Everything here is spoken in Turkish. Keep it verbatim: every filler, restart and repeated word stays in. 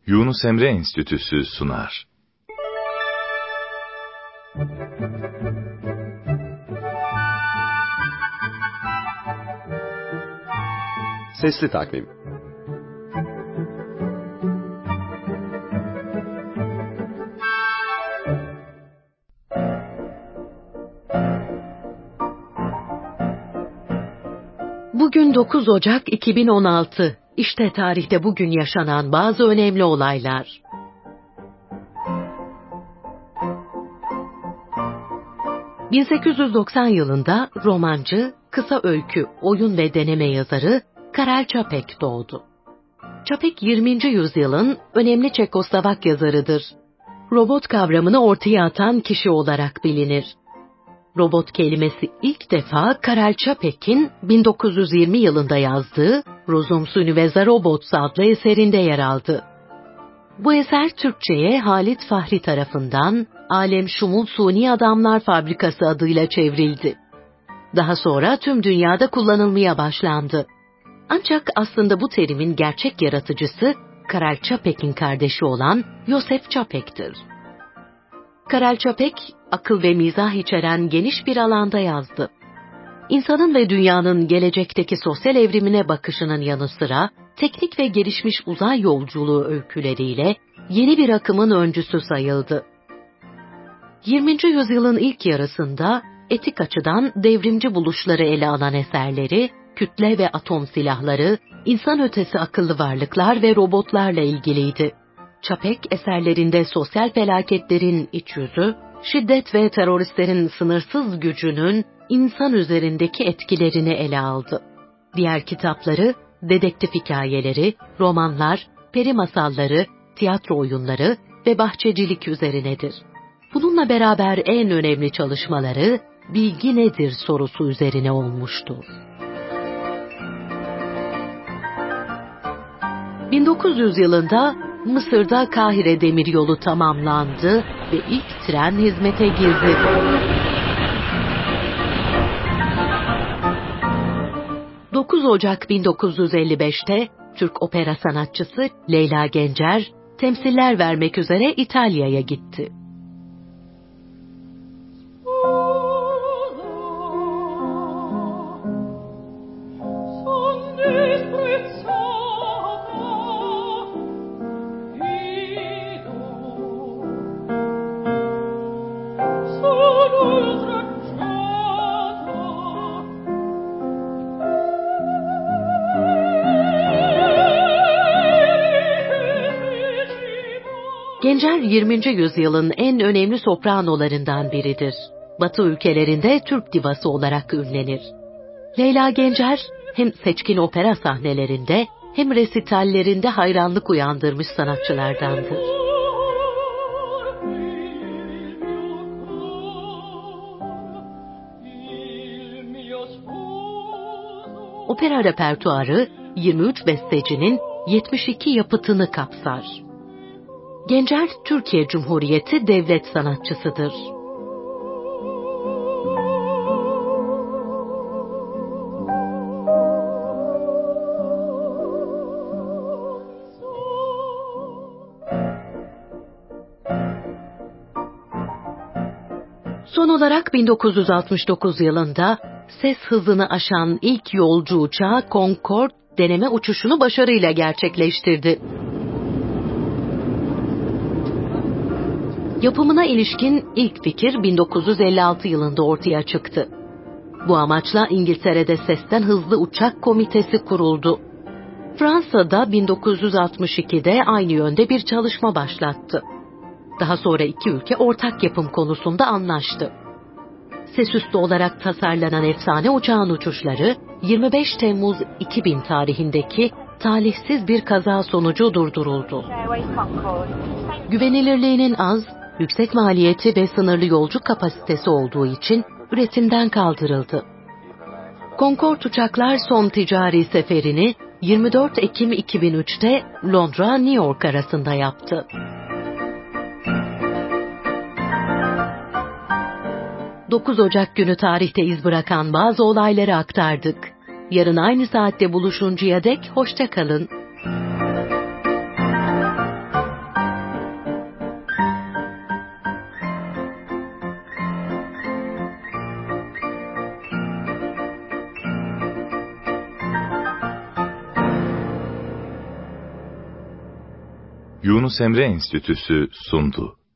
Yunus Emre Enstitüsü sunar. Sesli Takvim. Bugün dokuz Ocak iki bin on altı. İşte tarihte bugün yaşanan bazı önemli olaylar. bin sekiz yüz doksan yılında romancı, kısa öykü, oyun ve deneme yazarı Karel Čapek doğdu. Čapek yirminci yüzyılın önemli Çekoslovak yazarıdır. Robot kavramını ortaya atan kişi olarak bilinir. Robot kelimesi ilk defa Karel Čapek'in bin dokuz yüz yirmi yılında yazdığı Rozumsuni ve Zarobots adlı eserinde yer aldı. Bu eser Türkçe'ye Halit Fahri tarafından Alem Şumul Suni Adamlar Fabrikası adıyla çevrildi. Daha sonra tüm dünyada kullanılmaya başlandı. Ancak aslında bu terimin gerçek yaratıcısı Karel Čapek'in kardeşi olan Josef Čapek'tir. Karel Čapek, akıl ve mizah içeren geniş bir alanda yazdı. İnsanın ve dünyanın gelecekteki sosyal evrimine bakışının yanı sıra, teknik ve gelişmiş uzay yolculuğu öyküleriyle yeni bir akımın öncüsü sayıldı. yirminci yüzyılın ilk yarısında etik açıdan devrimci buluşları ele alan eserleri, kütle ve atom silahları, insan ötesi akıllı varlıklar ve robotlarla ilgiliydi. Čapek eserlerinde sosyal felaketlerin iç yüzü, şiddet ve teröristlerin sınırsız gücünün insan üzerindeki etkilerini ele aldı. Diğer kitapları, dedektif hikayeleri, romanlar, peri masalları, tiyatro oyunları ve bahçecilik üzerinedir. Bununla beraber en önemli çalışmaları, bilgi nedir sorusu üzerine olmuştur. bin dokuz yüz yılında Mısır'da Kahire Demiryolu tamamlandı ve ilk tren hizmete girdi. dokuz Ocak bin dokuz yüz elli beşte Türk opera sanatçısı Leyla Gencer temsiller vermek üzere İtalya'ya gitti. Gencer yirminci yüzyılın en önemli sopranolarından biridir. Batı ülkelerinde Türk divası olarak ünlenir. Leyla Gencer hem seçkin opera sahnelerinde hem resitallerinde hayranlık uyandırmış sanatçılardandır. Opera repertuarı yirmi üç bestecinin yetmiş iki yapıtını kapsar. Gencer, Türkiye Cumhuriyeti devlet sanatçısıdır. Son olarak bin dokuz yüz altmış dokuz yılında ses hızını aşan ilk yolcu uçağı Concorde deneme uçuşunu başarıyla gerçekleştirdi. Yapımına ilişkin ilk fikir bin dokuz yüz elli altı yılında ortaya çıktı. Bu amaçla İngiltere'de sesten hızlı uçak komitesi kuruldu. Fransa'da bin dokuz yüz altmış ikide aynı yönde bir çalışma başlattı. Daha sonra iki ülke ortak yapım konusunda anlaştı. Sesüstü olarak tasarlanan efsane uçağın uçuşları yirmi beş Temmuz iki bin tarihindeki talihsiz bir kaza sonucu durduruldu. Güvenilirliğinin az, yüksek maliyeti ve sınırlı yolcu kapasitesi olduğu için üretimden kaldırıldı. Concorde uçaklar son ticari seferini yirmi dört Ekim iki bin üçte Londra-New York arasında yaptı. dokuz Ocak günü tarihte iz bırakan bazı olayları aktardık. Yarın aynı saatte buluşuncaya dek hoşça kalın. Yunus Emre Enstitüsü sundu.